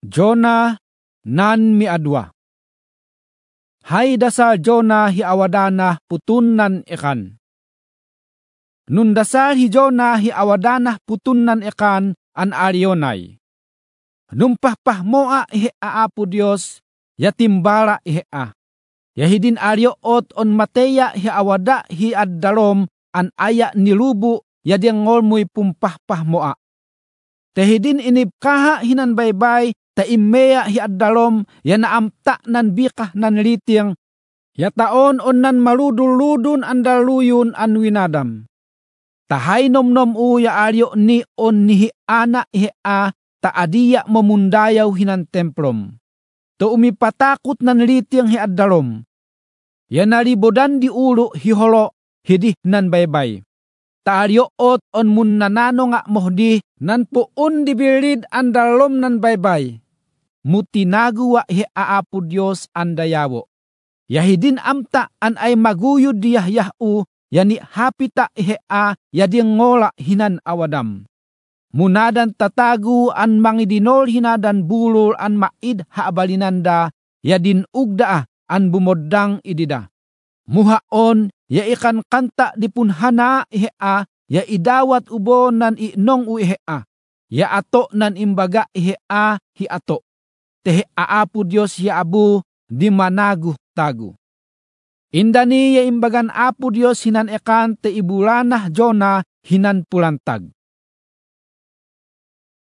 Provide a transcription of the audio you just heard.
Jonah nan miadwa. Hay dasal Jonah hi awadana putunan ikan. Nun dasal hi Jonah hi awadana putunan ikan an Arionay. Numpahpah moa ihe aapo Dios ya timbara ihe a. Yahidin Ario ot on Mateya hi awada hi addalom an aya nilubu ya diangolmoy pumpahpah moa. Tehidin inibkaha hinan baybay ta imea hi addalom ya naamta nan bikah nan litiang ya taon on nan maludul-ludun andaluyun an winadam. Tahay nom-nom u ya aryo ni on nihi ana ihe a ta adiya mamundayaw hinan templom. To umipatakot nan litiang hi addalom. Ya naribodan di ulo hiholo hidih nan baybay. Taaryo ot on mun nanano nga mohdi nan puun di bilid andalom nan baybay. Mutinaguwa hi aapo Dios andayawo. Yahidin amta an ay maguyod di yahyahu yani hapita ihe a yading ngola hinan awadam. Munadan tatagu an mangidinol hinadan bulol an maid haabalinanda yadin ugda an bumoddang idida. Muhaon ya ikan kanta dipunhana ihe a ya idawat ubo nan inong u ihe a. Ya ato nan imbaga ihe a hi ato. Tehe aapo Dios ya abu di managu tagu. Indani ya imbagan apo Dios hinan ekan te ibulanah Jonah hinan pulantag.